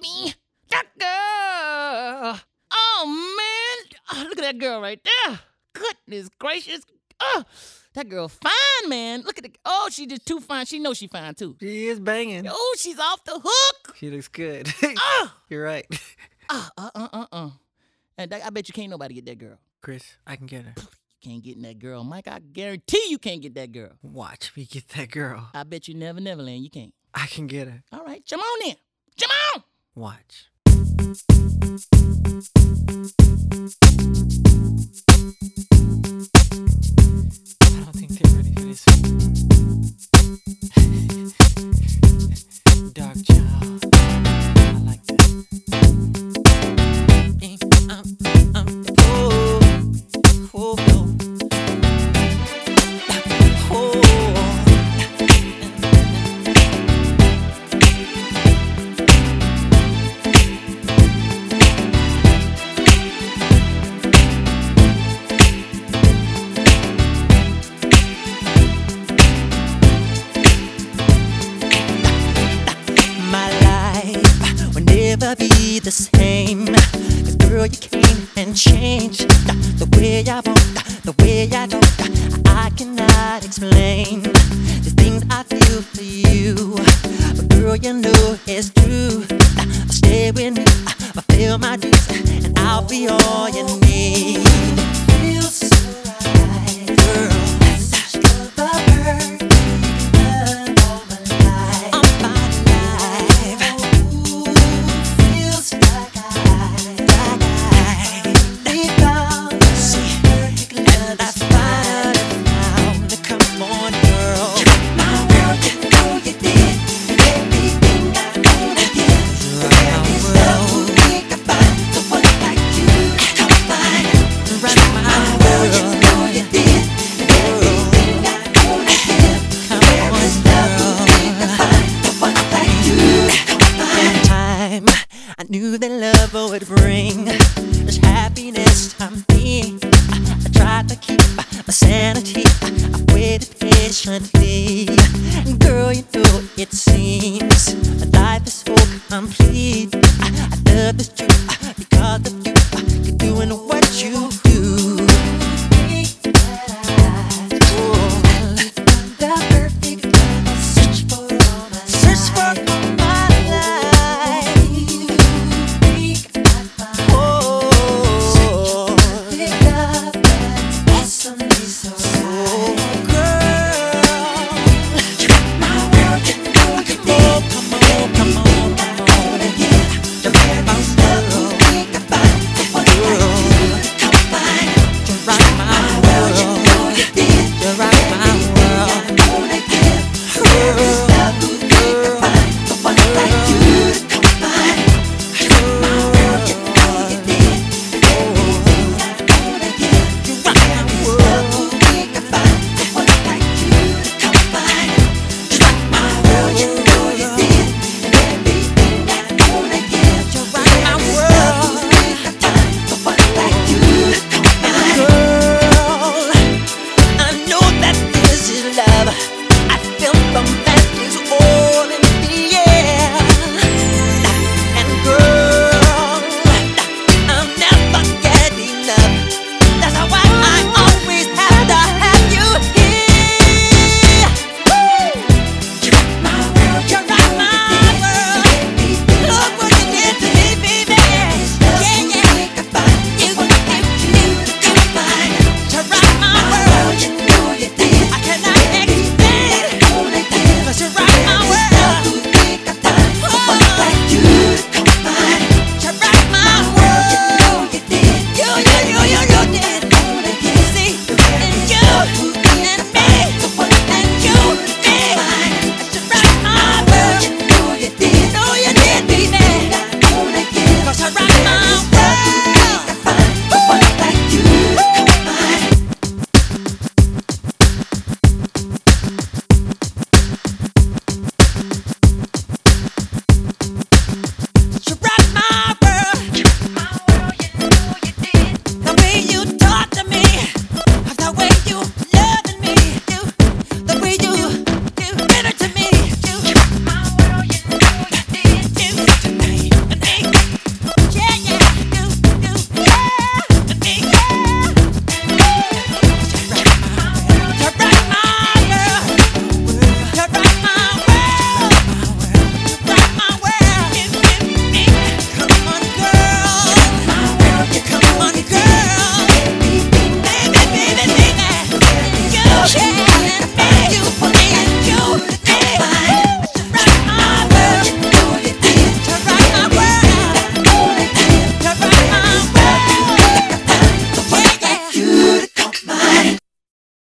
baby. That girl. Oh, man. Oh, look at that girl right there. Goodness gracious. Oh, that girl fine, man. Look at the. Oh, she just too fine. She knows she fine, too. She is banging. Oh, she's off the hook. She looks good. Oh. You're right. And I bet you can't nobody get that girl. Chris, I can get her. You can't get in that girl. Mike, I guarantee you can't get that girl. Watch me get that girl. I bet you Neverland, you can't. I can get her. All right, come on then. Come on. Watch. I don't think they're ready for this. Dark child. I like that. Never be the same. 'Cause girl, you came and changed the way I want, the way I don't. I cannot explain the things I feel for you, but girl, you know it's true. Stay with me, fulfill my dues, and I'll be all you need. Feels so right, girl. Such the bird. I knew that love would bring this happiness to me. I tried to keep my sanity. I waited patiently. And girl, you know it seems my life is so complete. I love this truth because of you.